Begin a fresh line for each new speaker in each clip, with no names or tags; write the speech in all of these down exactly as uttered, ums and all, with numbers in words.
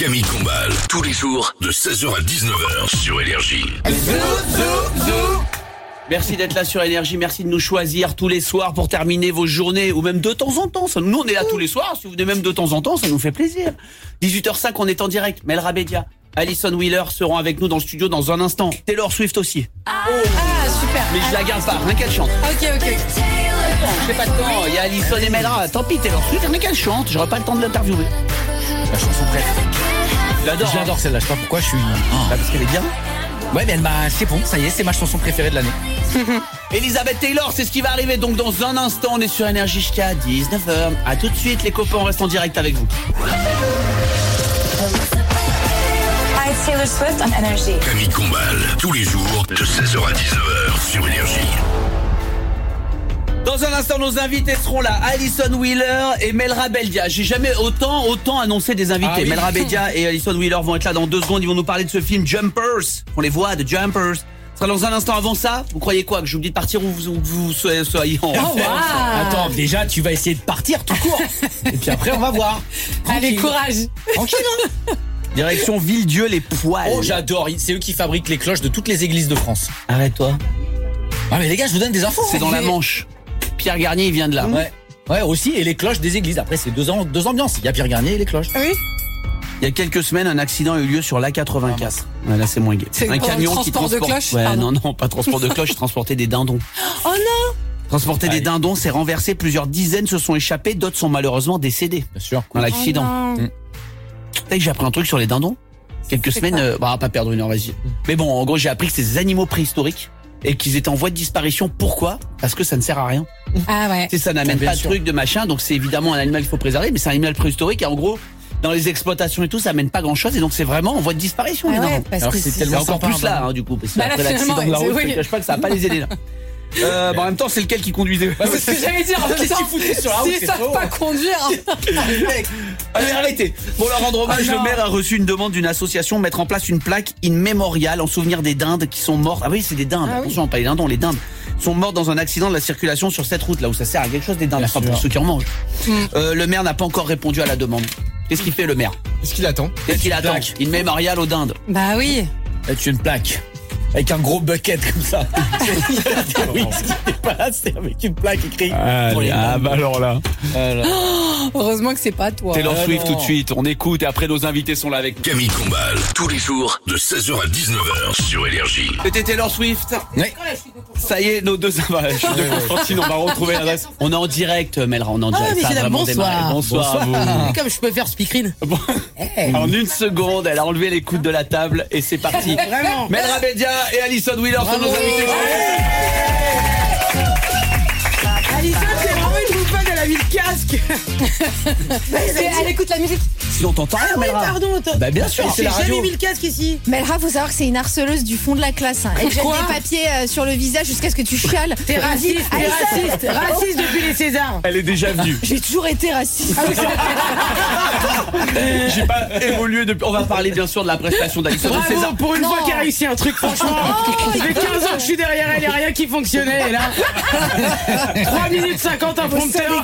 Camille Combal, tous les jours de seize heures à dix-neuf heures sur Énergie.
Zou, zou, zou. Merci d'être là sur Énergie, merci de nous choisir tous les soirs pour terminer vos journées, ou même de temps en temps. Ça, nous, on est là tous les soirs, si vous venez même de temps en temps, ça nous fait plaisir. dix-huit heures cinq, on est en direct. Melra Bedia, Alison Wheeler seront avec nous dans le studio dans un instant. Taylor Swift aussi.
Ah, oh. ah super.
Mais je la garde pas, rien qu'elle chante.
Ok, ok.
J'ai pas de temps, il y a Alison et Melra. Tant pis, Taylor Swift, rien qu'elle chante, j'aurai pas le temps de l'interviewer.
La chanson préférée.
Je l'adore.
Je l'adore celle-là, je sais pas pourquoi je suis... Oh.
Bah parce qu'elle est bien.
Ouais, mais elle m'a... C'est bon, ça y est, c'est ma chanson préférée de l'année.
Elisabeth Taylor, c'est ce qui va arriver donc dans un instant. On est sur Énergie jusqu'à dix-neuf heures. A tout de suite, les copains, on reste en direct avec vous.
Hi, it's Taylor Swift on Énergie.
Camille Combal, tous les jours de seize heures à dix-neuf heures sur Énergie.
Dans un instant, nos invités seront là. Alison Wheeler et Melra Bedia. J'ai jamais autant, autant annoncé des invités. Ah oui. Melra Bedia et Alison Wheeler vont être là dans deux secondes. Ils vont nous parler de ce film Jumpers. On les voit, de Jumpers. Ce sera dans un instant. Avant ça, vous croyez quoi? Que j'oublie de partir où vous, où vous soyez, soyez en...
Oh, wow. Attends, déjà, tu vas essayer de partir tout court. Et puis après, on va voir.
Tranquille. Allez, courage.
Tranquille, hein.
Direction Villedieu, les poils.
Oh, j'adore. C'est eux qui fabriquent les cloches de toutes les églises de France.
Arrête-toi.
Ah, mais les gars, je vous donne des infos.
C'est dans la Manche. Pierre Garnier, il vient de là.
Ouais. Ouais, aussi, et les cloches des églises. Après, c'est deux, ans, deux ambiances. Il y a Pierre Garnier et les cloches.
Ah oui.
Il y a quelques semaines, un accident a eu lieu sur l'A quatre-vingt-quatre. Ah, ouais, là, c'est moins gai.
C'est
un camion
transport
qui transporte.
de cloches.
Ouais,
Pardon.
non, non, pas transport de cloches, transporter des dindons.
Oh non.
Transporter
Allez.
des dindons, c'est renversé. Plusieurs dizaines se sont échappés. D'autres sont malheureusement décédés.
Bien sûr.
Dans l'accident.
Oh
mmh. Tu sais que j'ai appris un truc sur les dindons. Quelques
C'est
semaines,
quoi
euh, bah, pas perdre une heure, vas-y. Mais bon, en gros, j'ai appris que c'est des animaux préhistoriques et qu'ils étaient en voie de disparition. Pourquoi? Parce que ça ne sert à rien.
Ah ouais.
Tu sais, ça n'amène
Bien
pas de
sûr.
truc de machin, donc c'est évidemment un animal qu'il faut préserver, mais c'est un animal préhistorique et en gros, dans les exploitations et tout, ça amène pas grand chose et donc c'est vraiment en voie de disparition.
Ah
les
ouais,
dindons.
parce
Alors
que
que c'est
c'est-
C'est
tellement
encore
sympa,
plus là, hein, du coup, parce que
Bah là,
après l'accident de la
finalement,
route,
oui.
je te cache pas que ça va pas les aider là. Euh, bah, en même temps, c'est lequel qui conduisait?
C'est ce que j'allais dire. Qu'est-ce qu'ils foutaient sur la route?
S'ils
C'est
savent
faux.
pas conduire.
Allez, arrêtez. Pour leur rendre hommage,
Ah non.
le maire a reçu une demande d'une association mettre en place une plaque in mémorial en souvenir des dindes qui sont mortes. Ah oui, c'est des dindes.
Ah oui.
Attention, pas les dindons, les dindes sont mortes dans un accident de la circulation sur cette route là où ça sert à quelque chose des dindes.
Bien
Enfin,
sûr.
pour ceux qui en mangent.
Mm.
Euh, le maire n'a pas encore répondu à la demande. Qu'est-ce qu'il fait le maire?
Qu'est-ce qu'il attend?
Qu'est-ce qu'il attend?
plaque.
Une mémorial aux dindes.
Bah oui.
Avec une plaque. Avec un gros bucket comme ça. Oui, ce qui n'est pas là, c'est avec une plaque écrite. pour les
ah
dindes.
bah alors là.
Voilà.
Heureusement que c'est pas toi.
Taylor
Ah
Swift
non.
tout de suite. On écoute et après nos invités sont là avec nous.
Camille Combal, tous les jours de seize heures à dix-neuf heures sur Énergie.
C'était Taylor Swift.
Oui.
Ça y est, nos deux bah, je suis de Constantine, on va retrouver l'adresse. On est en direct, Melra, on est en direct.
mais
Ça a
c'est là,
vraiment
bonsoir.
démarré. Bonsoir. à vous.
Comme je peux faire speakerine.
Bon. En une seconde, elle a enlevé les coudes de la table et c'est parti.
Vraiment.
Melra Bedia et Alison Wheeler sont nos invités.
Alison, c'est vraiment une bouffane, elle a mis le casque.
C'est- Elle écoute la musique.
Sinon t'entends rien,
Ah oui,
Melra.
pardon. attends.
Bah bien sûr, c'est
J'ai
la
jamais
radio.
mis le casque ici.
Melra, faut savoir que c'est une harceleuse du fond de la classe. Hein. Elle jette
Quoi
des papiers euh, sur le visage jusqu'à ce que tu chiales.
T'es raciste, t'es
Alison.
raciste, raciste depuis les Césars.
Elle est déjà venue.
J'ai toujours été raciste.
J'ai pas évolué depuis. On va parler bien sûr de la prestation d'Alison de
Bravo,
César.
pour une
Non.
fois qu'elle a réussi un truc, franchement. Ça fait quinze ans que je suis derrière elle, y'a rien qui fonctionnait. Et là, trois minutes cinquante en prompteur.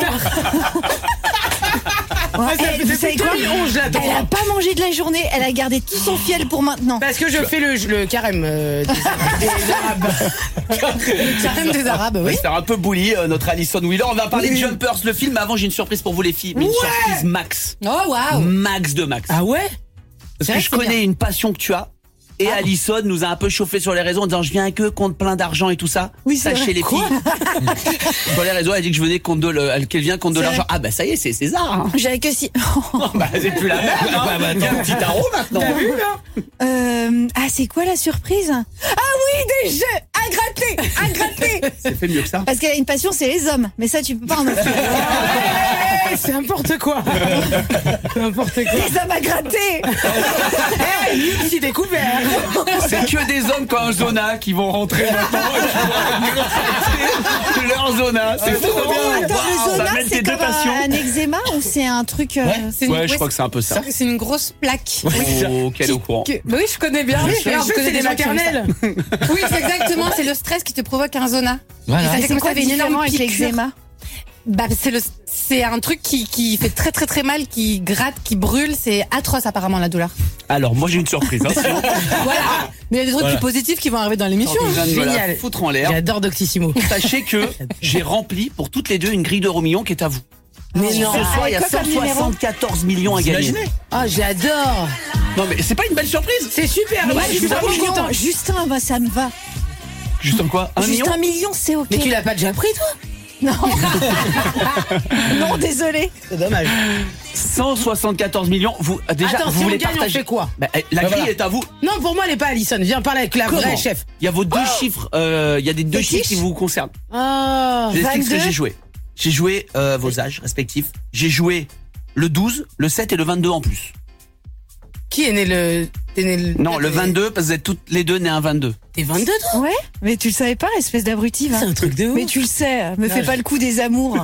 Ouais,
ça
et
fait
vous
depuis
savez quoi
deux mille onze, je l'attends.
Elle a pas mangé de la journée. Elle a gardé tout son fiel pour maintenant.
Parce que je fais le, le carême euh, des, des Arabes.
Le carême des Arabes,
On va
oui.
se faire un peu bully, euh, notre Alison Wheeler. On va parler de Jumpers, le film. Mais avant, j'ai une surprise pour vous, les filles. Mais une
Ouais.
surprise max.
Oh waouh.
Max de Max.
Ah ouais?
Parce
C'est
que
vrai
je
que c'est
connais une passion que tu as. Et
Ah.
Alison nous a un peu chauffé sur les réseaux en disant je viens avec eux contre plein d'argent et tout ça.
Oui, c'est
Sachez
vrai.
les filles. Sur les réseaux, elle dit que je venais contre de le- qu'elle vient contre de
C'est
l'argent.
vrai.
Ah bah ça y est, c'est César. Hein.
J'avais que si.
bah c'est plus la même. Hein.
bah,
Il y a un petit tarot maintenant.
T'as vu là?
Euh, ah, c'est quoi la surprise? Ah oui, des jeux à gratter, à gratter.
C'est fait mieux que ça.
Parce qu'elle a une passion, c'est les hommes. Mais ça, tu peux pas en offrir.
Ouais, c'est n'importe quoi. N'importe quoi.
Les hommes à gratter.
Hey, c'est découvert.
C'est que des hommes comme un Zona qui vont rentrer maintenant et qui vont gratter leur Zona. C'est trop
Oh,
bien.
attends,
Waouh,
le
ça
zona,
mêle tes
c'est
deux
comme
passions.
un, un eczéma ou c'est un truc. euh,
C'est une-
Ouais, je
ouais,
crois que c'est un peu ça.
C'est une grosse plaque.
Oh, quel au courant.
Que- bah oui, je connais bien.
Oui,
Je-
et en
je
plus,
connais
c'est des
gens qui ont eu ça.
maternelles.
Oui, c'est exactement. C'est le stress qui te provoque un zona.
Voilà.
Et ça
Et
fait
c'est
comme
quoi
ça, il y a une
différent
énorme
avec
piqûre.
l'eczéma?
Bah, c'est le, c'est un truc qui, qui fait très très très mal, qui gratte, qui brûle. C'est atroce apparemment la douleur.
Alors, moi j'ai une surprise. Hein, sinon,
Voilà. Mais il y a des trucs
Voilà.
plus positifs qui vont arriver dans l'émission.
je viens de me la
Génial.
foutre en l'air.
J'adore Doctissimo.
Sachez que j'ai rempli pour toutes les deux une grille d'euros millions qui est à vous.
Mais
Ce
non.
soir, il y a
quoi comme numéro
cent soixante-quatorze millions à
Vous
gagner.
imaginez
Ah, j'adore.
Non, mais c'est pas une belle surprise.
C'est super.
Mais
Moi,
juste
je suis
un
vraiment
million,
content.
juste un, bah, ça me va.
Juste en quoi Un
Juste
million
un million, c'est ok.
Mais tu l'as pas déjà pris, toi?
Non. Non, désolé.
C'est dommage.
cent soixante-quatorze millions. Vous, euh, déjà,
Attends,
vous
si on
voulez
gagne, on
partager
fait quoi?
Bah, eh, La
Bah,
grille
voilà.
est à vous.
Non, pour moi, elle est pas Alison. Viens parler avec la vraie
Comment
chef.
Il y a vos deux chiffres. euh, Il y a des deux
Des
chiffres qui
fiches
vous concernent.
Ah.
Je vous explique ce que
vingt-deux.
j'ai joué. J'ai joué euh, vos âges respectifs. J'ai joué le douze, le sept et le vingt-deux en plus.
Qui est né le. T'es né le.
Non, le
t'es-
vingt-deux, parce que vous êtes toutes les deux nées un vingt-deux.
T'es vingt-deux, toi?
Ouais, mais tu le savais pas, espèce d'abruti, va.
C'est un truc de ouf.
Mais tu le sais, me fais
je-
pas le coup des amours.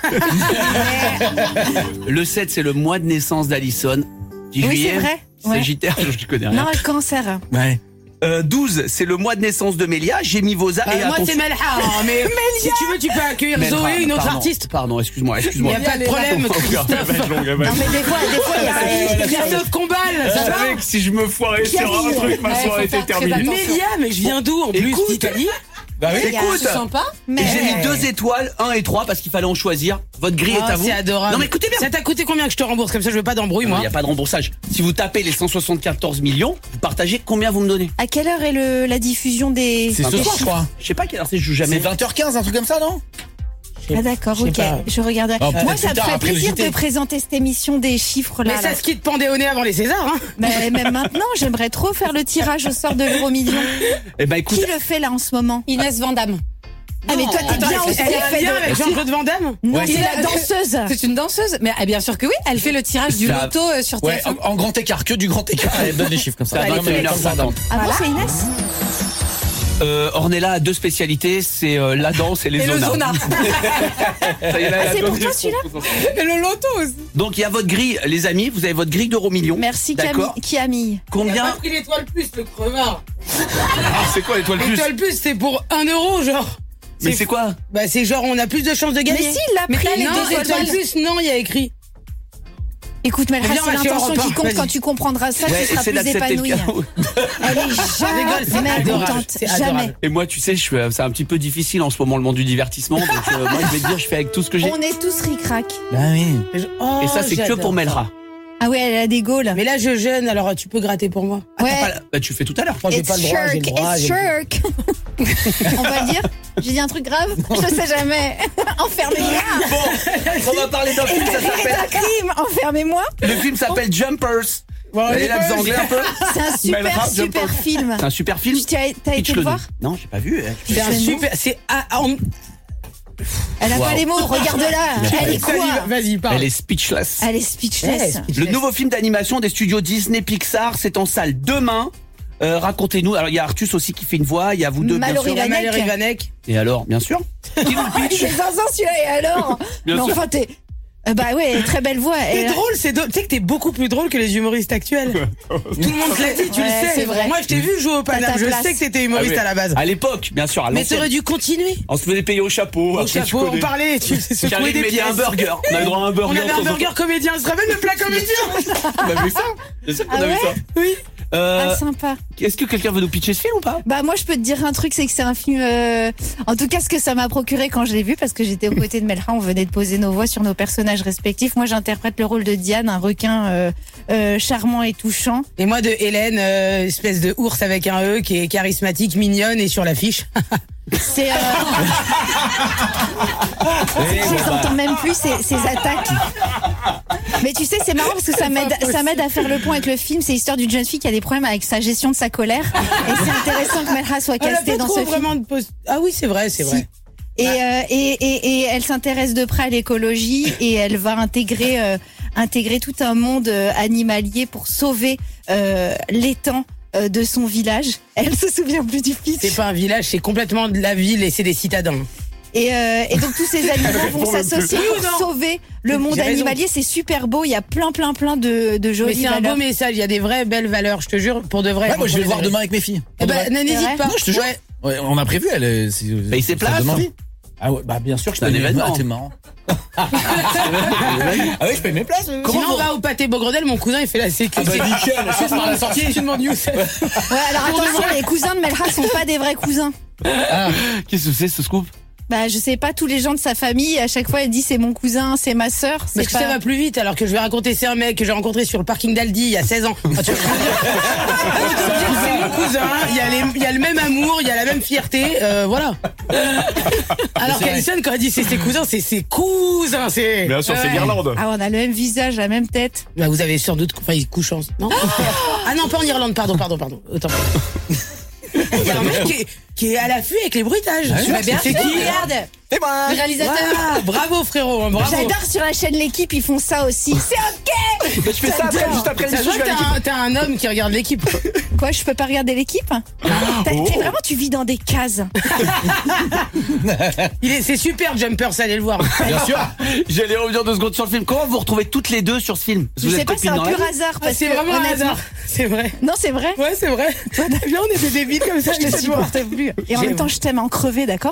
Le sept, c'est le mois de naissance d'Alison. dix
Oui,
juillet.
c'est vrai. Ouais.
Sagittaire, je connais rien.
Non, le cancer.
Ouais.
Euh, douze, c'est le mois de naissance de Mélia. J'ai mis vos âges.
Euh,
et
moi,
attention-
c'est Melha. hein, mais si tu veux, tu peux accueillir
Melra,
Zoé, une autre
pardon,
artiste.
Pardon, excuse-moi,
Il n'y
excuse-moi.
a pas de problème, Christophe.
Non, mais des fois, des fois, il y a.
Christophe Combal, ça
Je
va?
savais que si je me foirais
Qui
sur un
arrive.
truc, ma
Ouais,
soirée
faut
était
faire très
terminée.
attention.
Mélia, mais je viens d'où en plus?
Écoute.
D'Italie?
Bah oui.
Écoute,
C'est sympa.
et
Mais
j'ai mis deux étoiles, un et trois, parce qu'il fallait en choisir. Votre grille
Ah,
est à vous.
c'est adorable.
Non mais écoutez bien.
Ça t'a coûté combien que je te rembourse? Comme ça, je veux pas d'embrouille,
Il
moi.
n'y a pas de remboursage. Si vous tapez les cent soixante-quatorze millions, vous partagez combien vous me donnez?
à quelle heure est le, la diffusion des.
C'est ce
des
soir, je
chiffres
crois.
Je sais pas quelle heure c'est, je joue
C'est
jamais.
vingt heures quinze, un truc comme ça, non?
Ah d'accord,
Je sais
ok,
pas.
je regarderai.
Oh,
Moi,
peut-être
ça me
plus tard,
ferait
après le
plaisir
J T.
de présenter cette émission des chiffres là.
Mais
là.
ça se quitte pendait au nez avant les Césars, hein.
Mais même maintenant, j'aimerais trop faire le tirage au sort de l'euro million.
Eh ben écoute,
Qui le fait là en ce moment?
Inès Vandamme.
Ah mais toi t'es
Attends,
bien
elle
aussi.
elle est
fait
bien
de-
avec Jean-Claude Van Damme?
Non,
Ouais.
c'est la danseuse.
C'est une danseuse. Mais ah, bien sûr que oui, elle fait le tirage du
Ça-
loto euh, sur
Ouais,
T F un.
en, en grand écart, que du grand écart. Elle donne des chiffres comme ça.
ça va
Comme,
vingt et une
euh,
heures
comme ça.
cinquante.
Ah bon, c'est Inès?
Euh, Ornella a deux spécialités, c'est euh, la danse et les
Et le
zonas.
zona.
Ça y est, là,
Ah,
elle a
c'est pour
donné
toi,
son-
celui-là
Et le loto aussi.
Donc il y a votre grille, les amis, vous avez votre grille d'euros millions.
Merci Camille.
D'accord.
Camille.
Combien?
pris l'étoile plus, le crevard.
Ah, c'est quoi l'étoile plus?
L'étoile plus, c'est pour un euro, genre.
Mais c'est quoi?
Bah, c'est genre, on a plus de chances de
Mais
gagner.
si, il l'a
Mais
pris.
t'as les
Non,
deux
étoile
étoiles.
plus, non, il y a écrit.
Écoute, Melra,
Viens, on
c'est
va sur
l'intention
Europe un,
qui compte.
vas-y.
Quand tu comprendras ça,
Ouais,
tu seras
essaie
plus
d'accepter le
épanouie.
cadeau.
Elle est
rigole, c'est
jamais
adorable,
contente.
c'est
Jamais.
adorable.
Et moi, tu sais, je suis, euh, c'est un petit peu difficile en ce moment le monde du divertissement. Donc euh, moi, je vais te dire, je fais avec tout ce que j'ai.
On est tous ric-rac.
Bah oui.
Oh,
Et ça, c'est que
j'adore
pour Melra.
Ah ouais, elle a des gaules.
Mais là, je jeûne, alors tu peux gratter pour moi.
Ouais.
Pas la- Bah, tu fais tout à l'heure.
Moi, j'ai
It's
pas le droit, j'ai le
shirk,
droit.
it's
j'ai le-
shirk. On va le dire. J'ai dit un truc grave. Je sais jamais. Enfermez-moi.
Bon, on va parler d'un film, ça
C'est
s'appelle.
un crime. Enfermez-moi.
Le film s'appelle Jumpers. Vous allez là, vous anglais un peu?
C'est un super,
Melra,
super
Jumpers.
film.
C'est un super film.
Tu as, t'as été
Pitch
le
le
voir?
nous. Non, j'ai pas vu. euh,
C'est un
C'est
super. C'est. ah, en-
Elle a
Wow.
pas les mots. Regarde-la. Elle est quoi?
Vas-y, parle.
Elle est speechless.
Elle est speechless.
Le nouveau film d'animation des studios Disney Pixar, c'est en salle demain. Euh, racontez-nous. Alors il y a Artus aussi qui fait une voix. Il y a vous deux, bien
Mallory
sûr.
Il y a
Vanek.
Mallory Vanek.
Et alors, bien sûr. Qui nous le pitch?
C'est zinzin celui-là. Et alors?
Bien
Mais
sûr.
enfin, t'es. Euh, Bah ouais, très belle voix.
T'es
Elle-
drôle, c'est drôle. Tu sais que t'es beaucoup plus drôle que les humoristes actuels. Tout le monde te l'a dit, tu
Ouais,
le sais.
c'est vrai.
Moi, je t'ai vu jouer au
T'as
Paname.
ta
Je
place.
sais que t'étais humoriste
Ah oui.
à la base.
À l'époque, bien sûr, à
Mais
l'ancienne.
t'aurais dûu continuer.
On se faisait payer au chapeau.
Au
après, tu
chapeau, on
connais.
parlait, tu secouais
J'arrive,
des
mettais
pièces.
un burger. On avait droit à un burger.
On avait
de
un
temps en
burger comédien. On se rappelle le plat comédien?
temps. On a vu ça. Bien sûr qu'on
Ah
a vu
ouais
ça.
Oui.
Euh,
Ah, sympa.
Est-ce que quelqu'un veut nous pitcher ce film ou pas?
Bah moi je peux te dire un truc, c'est que c'est un film. euh, En tout cas, ce que ça m'a procuré quand je l'ai vu, parce que j'étais aux côtés de Melra, on venait de poser nos voix sur nos personnages respectifs. Moi, j'interprète le rôle de Diane, un requin euh, euh, charmant et touchant.
Et moi de Hélène, euh, espèce de ours avec un E qui est charismatique, mignonne et sur l'affiche.
C'est. Euh... je les entends même plus ces, ces attaques. Mais tu sais, c'est marrant parce que ça m'aide, ça m'aide à faire le point avec le film. C'est l'histoire d'une jeune fille qui a des problèmes avec sa gestion de sa colère. Et c'est intéressant que Melra soit
Elle a
castée
pas
dans
trop
ce film.
vraiment de post- Ah oui, c'est vrai, c'est
Si.
vrai.
Et, euh, et, et, et elle s'intéresse de près à l'écologie et elle va intégrer, euh, intégrer tout un monde euh, animalier pour sauver euh, l'étang euh, de son village. Elle se souvient plus du pitch.
C'est pas un village, c'est complètement de la ville et c'est des citadins.
Et, euh, et donc tous ces animaux vont s'associer
Oui ou
pour
non
sauver le monde
J'ai raison.
animalier. C'est super beau. Il y a plein, plein, plein de, de
Mais
jolies
c'est un
valeurs.
beau message, il y a des vraies belles valeurs, je te jure, pour de vrai.
Ouais, moi je vais le
Pour
voir
les
demain avec mes filles.
Eh
Pour de
ben,
vrai.
n'hésite
C'est vrai
pas.
Non, je te jure.
Ouais.
Ouais, on a prévu, elle. est- c'est-
Bah, il s'est
ça
place.
donne envie. Ah ouais, bah bien sûr que je
C'est un
paye mes
événement.
places, c'est marrant. Ah oui, je paye mes places. oui.
Sinon, on va au pâté Beaugredel, mon cousin, il fait la sécu.
Ah bah nickel, c'est par la sortie.
Tu demandes Youssef.
Ouais, alors attention, les cousins de Melra sont pas des vrais cousins.
Qu'est-ce que c'est ce scoop?
Bah, je sais pas, tous les gens de sa famille, à chaque fois, elle dit c'est mon cousin, c'est ma sœur. C'est
Parce que
pas...
ça va plus vite, alors que je vais raconter, c'est un mec que j'ai rencontré sur le parking d'Aldi il y a seize ans. Ah, tu veux dire, c'est mon cousin, il y, a les- il y a le même amour, il y a la même fierté, euh, voilà. Alors qu'Alison, quand elle dit c'est ses cousins, c'est ses cousins, c'est.
Bien sûr, c'est
Ouais.
l'Irlande.
Ah, on a le même visage, la même tête.
Bah, vous avez sans doute. Enfin, ils couchent en. Non Ah non, pas en Irlande, pardon, pardon, pardon. Autant. Il y a un mec qui est, qui est à l'affût avec les bruitages.
Ouais,
Tu vas bien
Bien
C'est
sûr,
qui
regarde,
C'est moi.
le réalisateur.
Voilà, bravo frérot, hein, bravo.
J'adore sur la chaîne L'équipe, ils font ça aussi. C'est ok.
Je fais ça après, juste après
Ça se
l'émission,
voit
je
que
vais à
t'as
l'équipe.
un, t'as un homme qui regarde l'équipe.
Quoi, je peux pas regarder L'équipe? T'as- t'es vraiment, tu vis dans des cases.
Il est, c'est super Jumper, ça allez le voir.
Bien sûr.
J'allais revenir deux secondes sur le film. Comment vous retrouvez toutes les deux sur ce film? Parce que
Je
vous
sais
êtes
pas, c'est
copines
un
dans la
pur
vie.
hasard.
Ah,
Parce
c'est
que,
vraiment un
honnêtement-
hasard. C'est vrai.
Non, c'est vrai.
Ouais, c'est vrai. Bien, on était débiles comme ça.
Je te supporte plus. Et en
J'ai-
même temps, je t'aime en crever, d'accord?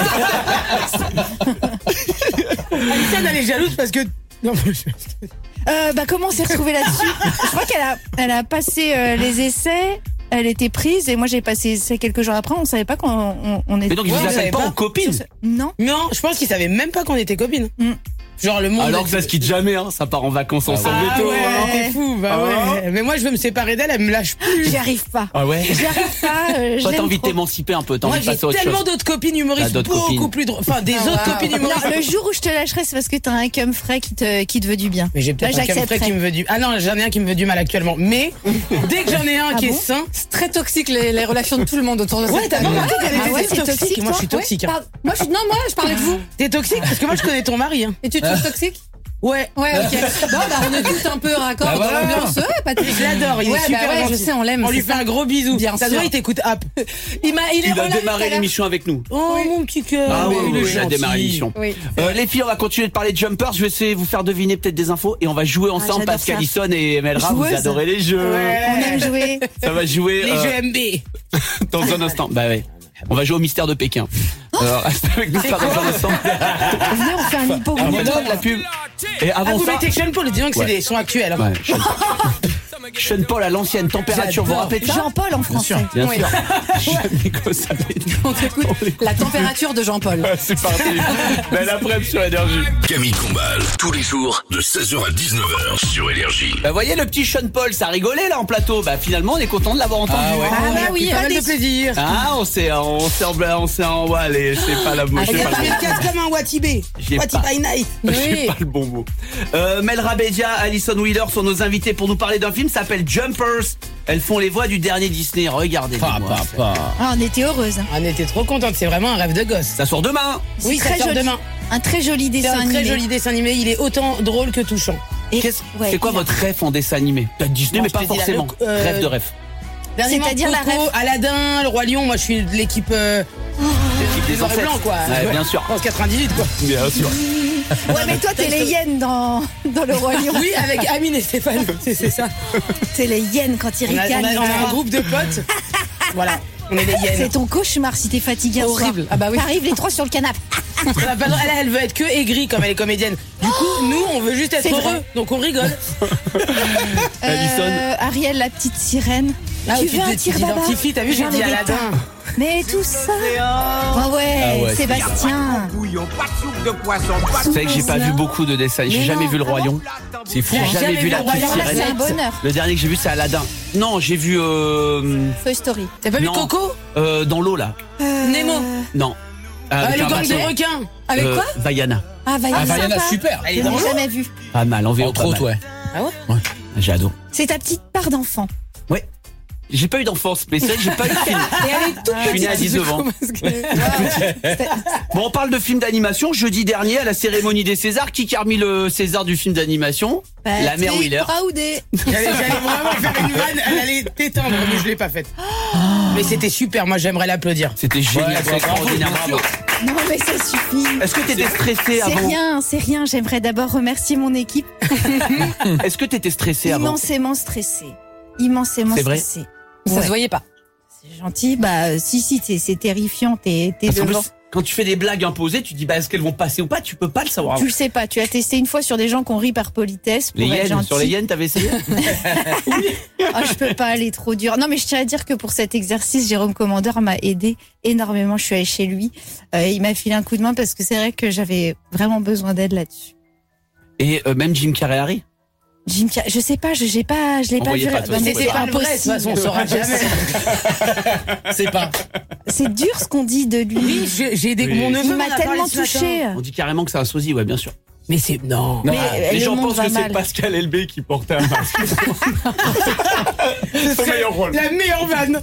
Alison, elle est jalouse parce que. Non, je-
Euh, bah, comment on s'est retrouvés là-dessus? Je crois qu'elle a, elle a passé euh, les essais. Elle était prise et moi j'ai passé les essais quelques jours après. On savait pas qu'on on, on était.
Mais donc ils
Ouais,
vous
vous
appellent
savez
pas
pas.
en copine?
Non.
Non, je pense qu'ils savaient même pas qu'on était copines.
Mm.
Genre le monde.
Alors que ça se quitte jamais, hein. Ça part en vacances ensemble
Ah
et tout.
ouais,
hein.
t'es fou, bah
Ah
ouais. Mais moi je veux me séparer d'elle, elle me lâche plus.
J'y arrive pas.
Ah ouais?
J'y arrive pas. Euh, je
Toi, t'as
l'aime
envie de
trop.
t'émanciper un peu, t'as
Moi
envie de
j'ai
passer à autre
tellement
chose.
d'autres copines humoristes,
T'as d'autres
beaucoup
copines.
plus drôles. Enfin, des
Ah,
autres
wow.
copines
Non,
humoristes.
le jour où je te lâcherai, c'est parce que t'as un cum frais qui te, qui te veut du bien.
Mais j'ai peut-être
Là,
un cum frais
j'accepterai.
qui me veut du. Ah non, j'en ai un qui me veut du mal actuellement. Mais dès que j'en ai un
Ah
qui
bon
est sain.
C'est très toxique les, les relations de tout le monde autour de
Ouais,
cette
t'as pas
table.
remarqué qu'elle
Ah
était
ouais, c'est
toxique.
toxique,
Moi je suis
toi
toxique. hein.
Par- Moi, je, non, moi, je parlais de vous.
T'es toxique parce que moi je connais ton mari. Hein.
Et tu te trouves toxique?
Ouais.
Ouais, ok. Bon, bah, on est tous un peu raccord
Bah
dans
voilà.
l'ambiance. Ouais, pas de
Je l'adore, il
Ouais,
est super
bah ouais,
gentil.
je sais, on l'aime.
On lui
c'est
fait
ça.
un gros bisou.
Bien
ça se
sûr.
voit, il t'écoute hop.
Il m'a, il est
Il a
on l'a vu tout à
démarré
l'heure.
l'émission avec nous.
Oh mon petit cœur.
Ah
mais
oui,
il est
oui, il a
gentil.
démarré l'émission.
Oui.
Euh, les filles, on va continuer de parler de Jumper. Je vais essayer de vous faire deviner peut-être des infos et on va jouer ensemble
j'adore
parce
ça.
qu'Alison et Melra, vous
Joueuse.
adorez les jeux.
Ouais.
On aime jouer.
Ça va jouer
Les
euh,
jeux M B.
dans un instant. Bah ouais. On va jouer au mystère de Pékin. Alors, restez avec nous ça dans un instant.
Venez, on fait un
On
hippogone.
va mettre la pub. Et
Ah,
avant
vous
ça.
mettez Sean Paul, disons que c'est
Ouais.
des sons actuels. hein.
Ouais, Sean Sean Paul à l'ancienne température, vous vous rappelez de ça?
Jean-Paul en français.
Bien
Oui.
sûr. Nico, ça fait du-
On t'écoute la température de Jean-Paul.
C'est parti. Belle après-midi sur Énergie.
Camille Combal, tous les jours, de seize heures à dix-neuf heures sur Énergie.
Bah, voyez le petit Sean Paul, ça rigolait là en plateau. Bah, finalement, on est content de l'avoir entendu.
Ah ouais.
Ah bah oui,
Pas mal de
des-
plaisir.
Ah, on s'est, on s'est en, on s'est en, ouais, allez, c'est pas la mot, j'ai pas,
Regarde, je
le-
me casse comme un Watibé.
J'ai
Wati
pas-
by night.
j'ai
Oui.
pas le bon mot. Euh, Mel Rabedia, Alison Wheeler sont nos invités pour nous parler d'un film, ça s'appelle Jumpers. Elles font les voix du dernier Disney, regardez.
Pa, pa, pa.
Ah, on était heureuses.
On était trop contentes, c'est vraiment un rêve de gosse.
Ça sort demain.
Oui,
C'est
ça
très
sort
joli.
demain.
Un très joli
C'est
dessin
un très
animé.
joli dessin animé, il est autant drôle que touchant.
Et-
Qu'est-ce-
ouais,
c'est quoi
il a-
votre rêve en dessin animé? Peut-être Disney,
Moi,
mais
je
pas
te dis la-
forcément.
le- euh,
Rêve de rêve.
Dernièrement,
C'est-à-dire la
Coco,
rêve.
Aladdin, le Roi Lion, moi je suis de l'équipe euh,
L'équipe
des
des
noirs et
ancêtres.
blancs quoi.
Ouais, bien sûr.
Je pense quatre-vingt-dix-huit quoi.
Bien sûr.
Ouais, mais toi, t'es les hyènes dans, dans le Roi Lion.
Oui, avec Amine et Stéphane, c'est c'est ça.
T'es les hyènes quand ils
On a,
ricanent.
on a-
les
on a un
trois.
groupe de potes. Voilà, on est des hyènes.
C'est ton cauchemar si t'es fatigué. un soir.
Horrible. Ah bah oui.
T'arrives les trois sur le canapé.
On a pas le droit- elle, elle veut être que aigrie comme elle est comédienne. Du coup, nous, on veut juste être
C'est
heureux,
vrai.
donc on rigole.
Euh, Ariel, la petite sirène.
Ah,
tu
tu
veux un
te- tu
tir baba
t'identifies, t'as vu, j'ai
J'en
dit
ai des
Aladdin.
tas. Mais tout ça. Ah ouais,
Ah ouais,
Sébastien.
Vous savez que j'ai pas vu beaucoup de dessins. J'ai
Mais
jamais
non.
vu le Roi
Ah bon
Lion. C'est fou.
J'ai
J'ai jamais
jamais
vu
vu
la
le Roi
petite
Lion.
Là, c'est un
sirène.
bonheur.
Le dernier que j'ai vu, c'est Aladdin. Non, j'ai vu euh,
Toy Story.
T'as pas vu
Non.
Coco
euh, dans l'eau là.
Nemo.
Non.
Ah,
Avec
le
un
gang
bateau.
de requins.
Avec
Euh,
quoi?
Vaiana.
Ah, Vaiana,
Ah, Vaiana,
sympa.
super.
Je l'ai jamais vu.
Pas mal, en V O.
Entre
pas
autres,
mal.
ouais.
Ah ouais
Ouais, j'ai adoré.
C'est ta petite part d'enfant.
Ouais. J'ai pas eu d'enfance, mais c'est vrai que j'ai pas eu de film.
Et elle est toute
Je suis né à
petite.
dix-neuf ans.
Parce que-
Bon, on parle de film d'animation. Jeudi dernier, à la cérémonie des Césars, qui a remis le César du film d'animation? La mère Wheeler.
Braoudé.
J'allais j'allais vraiment faire une vanne, elle allait t'éteindre, mais je l'ai pas faite. Mais c'était super, moi j'aimerais l'applaudir.
C'était génial,
Ouais,
c'est
bravo,
extraordinaire.
bien sûr.
Bravo.
Non, mais ça suffit.
Est-ce que t'étais stressé
C'est
avant?
rien, c'est rien. J'aimerais d'abord remercier mon équipe.
Est-ce que t'étais stressé avant?
Immensément stressée. Immensément
C'est vrai
stressée.
Ça
Ouais.
se voyait pas.
C'est gentil. Bah, euh, si, si, c'est c'est terrifiant. T'es t'es
Parce qu'en
devant.
plus, quand tu fais des blagues imposées, tu dis bah est-ce qu'elles vont passer ou pas? Tu peux pas le savoir.
Tu le sais pas, tu as testé une fois sur des gens qui ont ri par politesse pour
Les
être
yens,
gentil.
sur les yens, t'avais essayé?
Ah, je peux pas aller trop dur. Non, mais je tiens à dire que pour cet exercice, Jérôme Commandeur m'a aidé énormément. Je suis allée chez lui. Euh, il m'a filé un coup de main parce que c'est vrai que j'avais vraiment besoin d'aide là-dessus.
Et euh, même Jim Carrey Harry.
Jim Carrey, je sais pas, je l'ai pas, je l'ai pas
Envoyez
vu.
pas, de toute
Non, mais
façon,
c'est
C'est pas vrai, de toute façon, on saura jamais.
C'est pas.
C'est dur ce qu'on dit de lui.
Oui, j'ai j'ai des
Oui.
mon neveu
Il
m'en
m'a
a parlé
tellement
ce matin.
touché.
On dit carrément que c'est un sosie, ouais, bien sûr.
Mais c'est non.
Mais
Les
le
gens
monde
pensent
va
que c'est
mal.
Pascal Elbé qui portait un masque. Son meilleur rôle.
La meilleure vanne.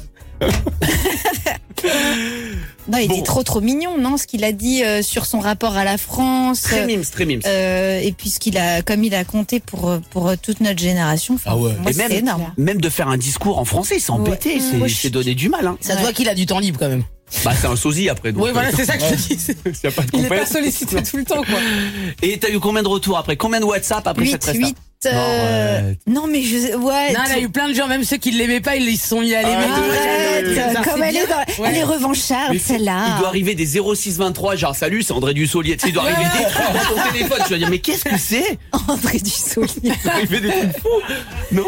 Non, il
Bon.
était trop trop mignon, non, ce qu'il a dit euh, sur son rapport à la France.
Très mimes, très mimes.
Euh, et puis ce qu'il a, comme il a compté pour pour toute notre génération. Enfin,
Ah ouais.
moi,
Et même-
c'est énorme.
Même de faire un discours en français, il s'est embêté,
Ouais.
c'est
Moi, je-
c'est donné du mal. Hein.
Ça se voit qu'il a du temps libre quand même.
Bah c'est un sosie après. donc,
Oui, voilà,
euh,
c'est ça que je te dis.
Il y a pas de
Il est pas
compète.
sollicité tout le temps, quoi.
Et t'as eu combien de retours après? Combien de WhatsApp après cette
huit,
presta?
huit. euh,
arrête.
non, mais je. Ouais.
Non, il y a eu plein de gens, même ceux qui ne l'aimaient pas, ils y sont mis à l'aimer.
Arrête,
Ça,
comme
c'est
elle
bien.
est, dans,
Ouais.
elle est revancharde,
Mais c'est-
celle-là.
Il doit arriver des zéro six vingt-trois, genre salut, c'est André Dussolier. Tu sais, il doit arriver des trucs dans ton téléphone. Tu vas dire, mais qu'est-ce que c'est?
André Dussolier.
Il doit arriver des trucs fous. Non?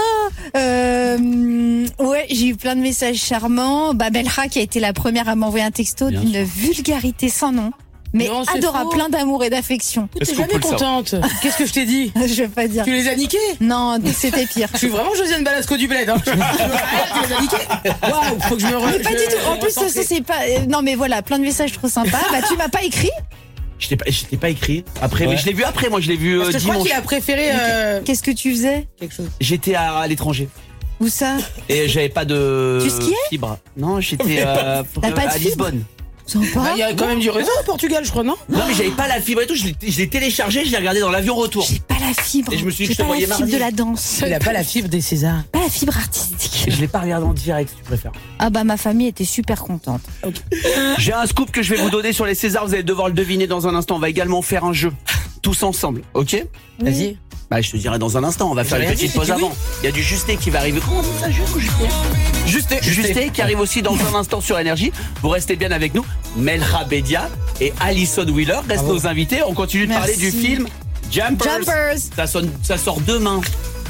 Euh, ouais, j'ai eu plein de messages charmants. Bah, Belra qui a été la première à m'envoyer un texto
Bien
d'une vulgarité sans nom, mais
Non, c'est
adorable,
faux.
plein d'amour et d'affection.
Est-ce
T'es
qu'on
jamais
peut le savoir?
contente. Qu'est-ce que je t'ai dit?
Je vais pas dire.
Tu les as niqués?
Non, c'était pire.
Je suis vraiment Josiane Balasco du bled. Hein. Tu les as niqués? Waouh, faut que je me re...
Mais pas
je-
du tout. En plus, ça,
recentre.
c'est pas. euh, Non, mais voilà, plein de messages trop sympas. Bah, tu m'as pas écrit.
Je t'ai pas, je t'ai pas écrit. Après,
Ouais.
mais je l'ai vu après. Moi, je l'ai vu euh,
Parce que je crois
dimanche.
qu'il a préféré euh,
Qu'est-ce que tu faisais?
quelque chose.
J'étais à, à l'étranger
Où ça?
et j'avais pas de
Tu skiais
fibre. Non, j'étais euh, pour-
T'as pas de
à
fibre
Lisbonne.
Bah,
Sympa.
il y a quand même du réseau au Portugal, je crois, non?
Non, mais j'avais pas la fibre et tout. Je l'ai, je l'ai téléchargé, je l'ai regardé dans l'avion retour.
J'ai pas la fibre.
Et je me suis dit
J'ai
que je te
pas la
voyais
fibre
mardi.
de la danse.
Il a pas la fibre des Césars.
Pas la fibre artistique.
Et je l'ai pas regardé en direct, si tu préfères.
Ah bah ma famille était super contente.
J'ai un scoop que je vais vous donner sur les Césars. Vous allez devoir le deviner dans un instant. On va également faire un jeu. Tous ensemble, ok?
Vas-y.
Bah, je te dirai dans un instant. On va faire
J'ai
une
rien
petite
dit,
pause
j'ai dit
avant. Il y a du Justé qui va arriver. Comment on dit ça, Justé ou Justé? Justé. Justé qui arrive aussi dans un instant sur Énergie. Vous restez bien avec nous. Melra Bedia et Alison Wheeler restent nos invités. On continue de parler
Merci.
du film Jumpers.
Jumpers.
Ça, sonne, ça sort demain.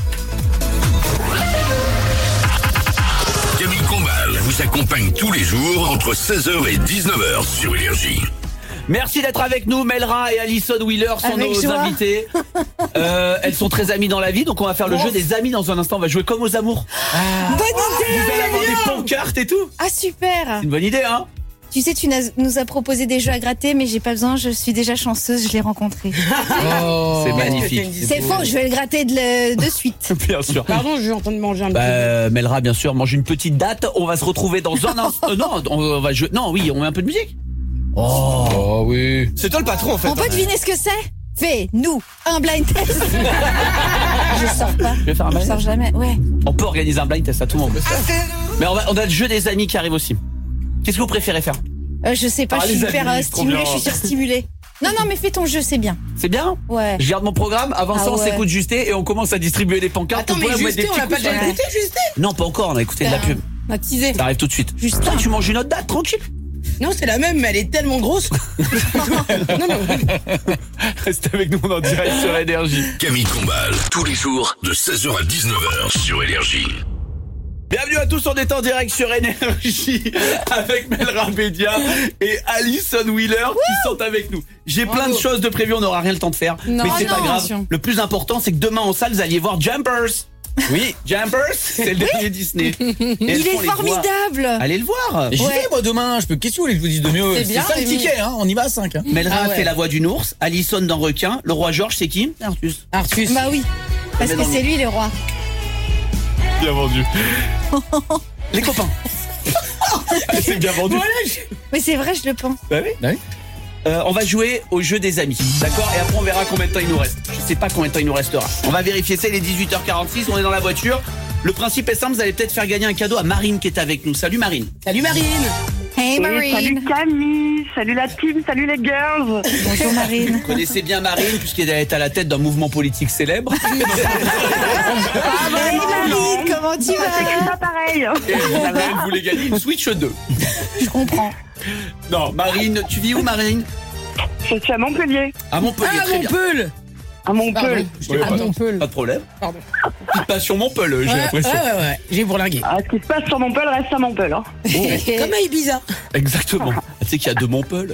Camille Combal vous accompagne tous les jours entre seize heures et dix-neuf heures sur Énergie.
Merci d'être avec nous. Melra et Alison Wheeler sont
Avec
nos
joie.
invités. Euh, elles sont très amies dans la vie, donc on va faire le jeu des amis dans un instant. On va jouer comme aux amours.
Bonne idée.
Vous allez avoir des pancartes et tout.
Ah super.
C'est une bonne idée, hein?
Tu sais, tu nas- nous as proposé des jeux à gratter, mais j'ai pas besoin. Je suis déjà chanceuse. Je l'ai rencontré.
Oh.
C'est magnifique.
C'est faux. Je vais le gratter de, le- de suite.
Bien sûr.
Pardon, je suis en train de manger un
Bah,
petit
euh, Melra, bien sûr, mange une petite date. On va se retrouver dans un instant. Euh, non, on va jouer. Non, oui, on met un peu de musique.
Oh oui.
C'est toi le patron en fait.
On peut deviner ce que c'est? Fais-nous un blind test. Je sors pas.
Je vais faire un
Je
blind
sors
test.
jamais. Ouais.
On peut organiser un blind test à tout moment. Mais on, va, on a le jeu des amis qui arrive aussi. Qu'est-ce que vous préférez faire?
Euh, je sais pas.
Ah,
je suis
les
hyper
amis,
euh,
trop
stimulée.
bien.
Je suis surstimulée. Non, non, mais fais ton jeu, c'est bien.
C'est bien?
Ouais.
Je garde mon programme. Avant
Ah
ça, on
ouais.
s'écoute Justé et on commence à distribuer les pancartes.
Attends,
On
mais
pourrait mettre
Justé,
des
on
petits
l'a pas
coups sur
déjà
la-
écouté, Justé?
Non, pas encore. On a écouté de la pub.
On a teasé.
Ça arrive tout de suite.
Juste
Toi,
un.
tu manges une autre date, tranquille.
Non, c'est la même, mais elle est tellement grosse. non, non.
Reste avec nous en direct sur Énergie.
Camille Combal, tous les jours de seize heures à dix-neuf heures sur Énergie.
Bienvenue à tous, on est en direct sur Énergie avec Melra Bedia et Alison Wheeler qui sont avec nous. J'ai plein de choses de prévues, on n'aura rien le temps de faire,
Non,
mais c'est
non.
pas grave. Le plus important, c'est que demain en salle, vous alliez voir Jumpers. Oui, Jumpers, c'est le dernier Disney. Et elles
Il
font
est
les voix.
formidable.
Allez le voir.
J'y
Ouais.
vais moi demain, je peux. Qu'est-ce que vous voulez que je vous dise de mieux?
C'est bien,
ça le
Rémi.
ticket, hein. On y va à cinq. Hein.
Melra
Ah ouais.
fait la voix d'une ours, Alison dans Requin, le roi George, c'est qui? Artus.
Artus.
Bah oui. Parce
Mais
que
non,
c'est lui le roi.
Bien vendu. Les copains. C'est bien vendu.
Mais c'est vrai, je le pense.
Bah oui.
Bah oui.
Euh, on va jouer au jeu des amis, d'accord? Et après on verra combien de temps il nous reste. Je sais pas combien de temps il nous restera. On va vérifier ça, il est dix-huit heures quarante-six, on est dans la voiture. Le principe est simple, vous allez peut-être faire gagner un cadeau à Marine qui est avec nous. Salut Marine.
Salut Marine.
Hey
Oui, salut
Marine.
Camille, salut la team, salut les girls.
Bonjour Marine.
Vous connaissez bien Marine puisqu'elle est à la tête d'un mouvement politique célèbre.
Hey Marine, comment tu
C'est
vas?
pas pareil.
Et elle voulait gagner une Switch deux.
Je comprends.
Non, Marine, tu vis où, Marine?
Je suis à Montpellier.
À Montpellier,
Ah,
très bien.
Montpellier.
À Montpellier.
Pardon, je t'ai
Oui,
pas
pas,
Montpellier.
pas de problème.
Pardon.
Petite passion Montpellier, j'ai
Ouais,
l'impression.
ouais, ouais, ouais. J'ai bourlingué.
Ah, ce qui se passe sur Montpellier reste à Montpellier. Hein.
Comme à Ibiza.
Exactement. Tu sais qu'il y a deux Montpellier.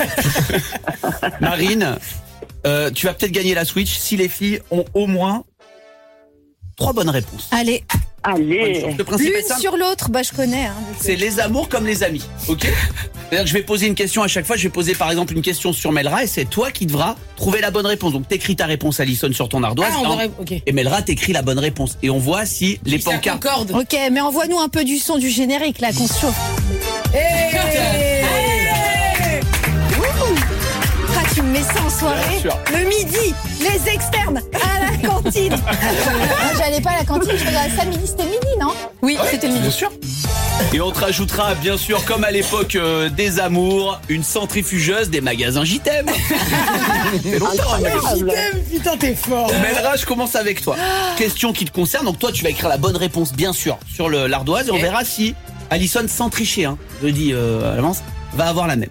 Marine, euh, tu vas peut-être gagner la Switch si les filles ont au moins trois bonnes réponses.
Allez,
Allez.
Le principe est
l'une
simple.
sur l'autre, bah je connais. Hein, donc,
C'est les amours comme les amis, ok? C'est-à-dire que je vais poser une question à chaque fois. Je vais poser par exemple une question sur Melra et c'est toi qui devras trouver la bonne réponse. Donc t'écris ta réponse, Alison, sur ton ardoise.
Ah, on
hein,
aurait- ok.
Et Melra t'écrit la bonne réponse. Et on voit si les
Ça
pancartes.
concorde.
Ok, mais envoie-nous un peu du son du générique là, qu'on se chauffe.
Hey
Ah, tu me mets ça en soirée.
Bien sûr.
Le midi, les externes à la cantine. Moi, j'allais pas à la cantine, je regardais ça midi, c'était le midi, non?
Oui, c'était le
Bien
midi.
sûr. Et on te rajoutera, bien sûr, comme à l'époque euh, des amours, une centrifugeuse des magasins J T'aime. C'est longtemps, un magasin.
Je t'aime, putain, t'es fort.
Melra, je commence avec toi. Question qui te concerne. Donc toi, tu vas écrire la bonne réponse, bien sûr, sur le- l'ardoise. Et on
Ok.
verra si Alison, sans tricher, hein, je le dis euh, à l'avance, va avoir la même.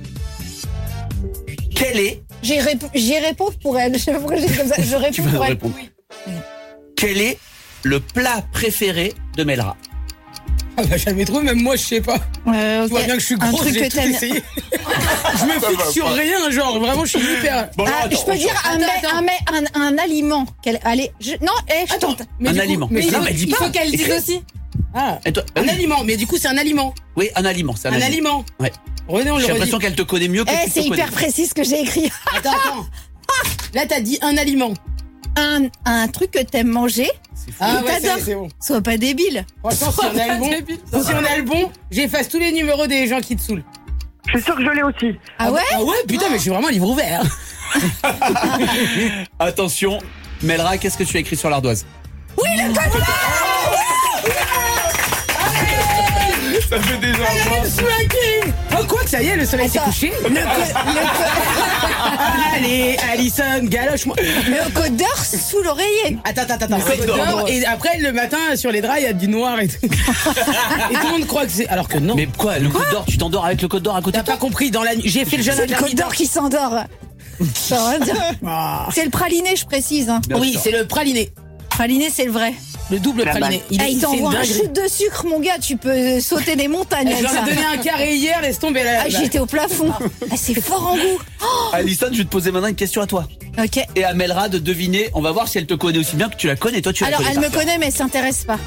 Quel est,
J'y réponds, j'y réponds pour elle. Je sais pas pourquoi j'ai dit comme ça. Je
tu
réponds
vas
pour elle.
répondre. Quel est le plat préféré de Melra?
Ah bah j'avais trouvé, même moi je sais pas.
Euh,
Tu vois
ok.
bien que je suis
Un
grosse,
truc
j'ai
que
tout
t'aimes.
essayé. Je me fixe sur rien, genre vraiment je suis hyper...
Bon, alors,
Ah,
attends,
je peux
on
dire
change.
un,
Attends,
mets-
attends.
un, mets- un, un aliment. Quel- allez, je, non, eh, je
Attends,
tente.
mais
Un
du coup-
aliment.
Mais
Non,
il faut-
mais dis
Il
pas.
faut qu'elle dise
Écris.
aussi.
Ah,
Et toi,
un
oui.
aliment, mais du coup c'est un aliment.
Oui, un aliment, c'est un,
Un
aliment.
aliment.
Ouais.
René, on le
J'ai
redit.
l'impression qu'elle te connaît mieux que
Eh,
tu te
c'est
connais.
hyper précis ce que j'ai écrit.
Attends, attends. Là t'as dit un aliment.
Un, un truc que t'aimes manger,
Ah
Et
ouais,
t'adores.
c'est c'est bon.
sois pas débile.
Franchement, si on a le bon, si on a le bon, j'efface tous les numéros des gens qui te saoulent.
Je suis sûr que je l'ai aussi.
Ah ouais?
Ah ouais, putain, mais je suis vraiment un livre ouvert.
Attention, Melra, qu'est-ce que tu as écrit sur l'ardoise? Ça fait déjà un
Smacking. Oh quoi que ça y est, le soleil s'est
Attends.
couché.
Le, co- le,
Allez, Alison, galoche-moi.
co- le codeur sous l'oreiller.
Attends, attends, attends.
Le code d'or.
Et après, le matin, sur les draps, il y a du noir et tout. Et tout le monde croit que c'est. Alors que non.
Mais quoi, le code d'or, tu t'endors avec le code d'or à côté
T'as
de toi?
pas compris, dans la nuit. J'ai fait le jeûne
C'est le
intermittent.
codeur qui s'endort. Ça va dire.
Ah.
C'est le praliné, je précise. Hein.
Bien
Oui,
sûr.
c'est le praliné.
Praliné, c'est le vrai.
Le double
La
praliné. Il,
Eh,
est-
il
il fait une
t'envoie un
dinguerie.
chute de sucre, mon gars. Tu peux sauter des montagnes avec
J'en
ça.
ai donné un carré hier, laisse tomber la.
Ah, j'étais au plafond. Ah, c'est fort en goût.
Alison, je vais te poser maintenant une question à toi.
Ok.
Et à Melra de deviner, on va voir si elle te connaît aussi bien que tu la connais. Toi, tu la
Alors,
connais
elle
par
me
cœur.
connaît, mais elle s'intéresse pas.